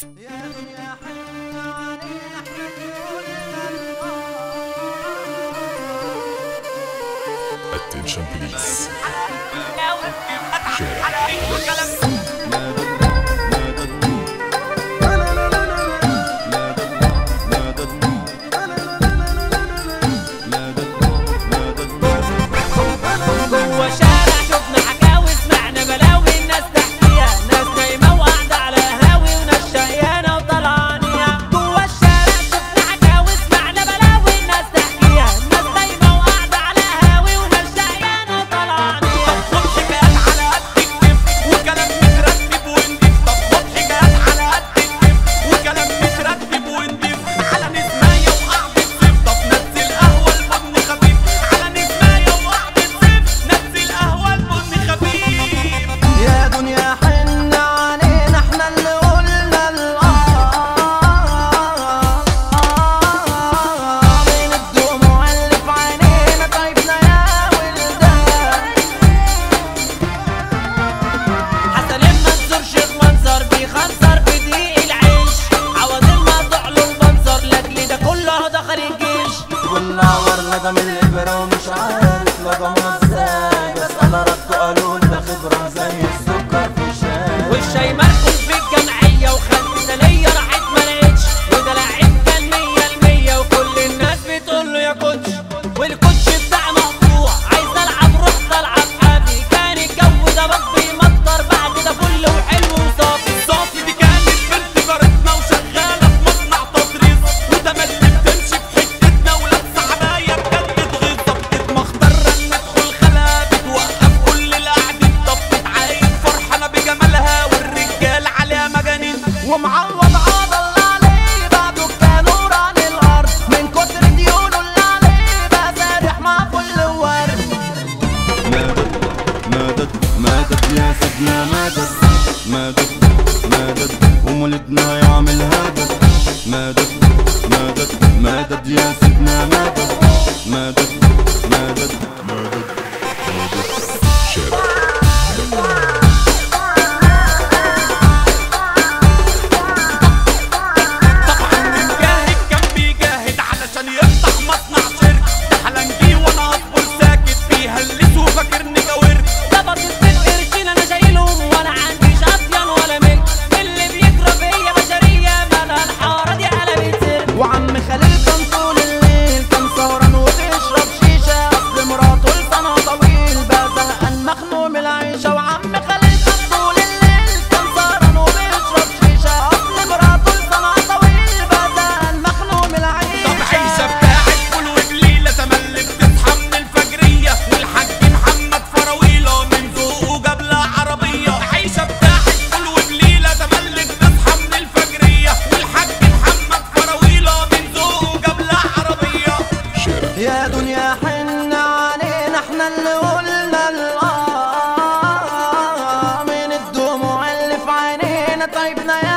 يا دنيا حن علينا احنا Attention please. جوا شارع شفنا حكاوي سمعنا بلاوي الناس تحكيها، ناس نايمة وقاعدة على هاوي وناس شقيانة وطلعانية. جوا الشارع شفنا حكاوي سمعنا بلاوي الناس تحكيها، ناس نايمة وقاعدة على هاوي وناس شقيانة وطلعانية. طب خد حكايات على قد الكيف وكلام مترتب ونضيف. طب خد حكايات على قد الكيف وكلام مترتب ونضيف. على نسماية وقعدة صيف طب نزل قهوة البن خفيف. على نسماية وقعدة صيف نزل قهوة البن خفيف. يا دنيا حن علينا احنا اللي قلنا من الدموع اللي في عينينا طيبنا يا ولدان. حسن المنصور شيخ منصر بيخنصر بدقيق العيش، عوض المقطوع له البنصر لاجل ده كله دخل الجيش. والنعور لقى من الإبرة ومش عارف لقمها ازاي، بس أنا ردوا قالوا ده خبرة زي السكر في الشاي. والشاي مركون في الجمعية وخدت سنية راحت ملقتش، وده لعيب كان 100% وكل الناس بتقول له يا كوتش. والكوتش بتاعي مقطوع عايز ألعب رحت ألعب حافي، كان الجو ده بط بيمطر بعد ده فل وحلو وصافي. صافي دي كانت بنت جارتنا وشغالة في مصنع تطريز، وده ما اللي بتمشي في حتتنا ولابسة عباية بجد تغيظ. طب مختارة إن أدخل خلا بتوقف كل القاعدين. طب بتعاين فرحانة بجمالها والرجال عليها مجانين. ومعوض عوض الله عليه بعده كان نور عن الأرض، من كتر ديونه اللي عليه بقى سارح مع كل ورد. مدد مدد يا سيدنا مدد مدد مدد ومولدنا يعمل هدد. مدد مدد مدد يا سيدنا مدد مدد مدد مدد شارع طبعا المجاهد كان بيجاهد علشان يفتح مصنع شركة. ده حلنجي وانا اصبر ساكت بيهلس وفاكرني جاورت. ظبط الفين قرشين انا شايلهم ولا عنديش اطيان ولا ملك، اللي بيجرى فيا بشريه مالها الحاره دي قلبت سر. وعم خليل كان طول الليل كان سهران وبيشرب شيشة، أصل مراته لسانها طويل بقى زهقان مخنوق من العيشة. وعم خليل كان طول الليل كان سهران وبيشرب شيشة، أصل مراته لسانها طويل بقى زهقان مخنوق من العيشة. طب عيشة بتاعت فول وبليلة تملي بتصحى من الفجرية، والحاج محمد فراويلة من ذوقه جاب لها عربية. عيشة بتاعت فول وبليلة تملي بتصحى من الفجرية، والحاج محمد فراويلة من ذوقه جاب لها عربية. شارع يا دنيا حن علينا احنا اللي قلنا من الدموع اللي في عينينا طيبنا يا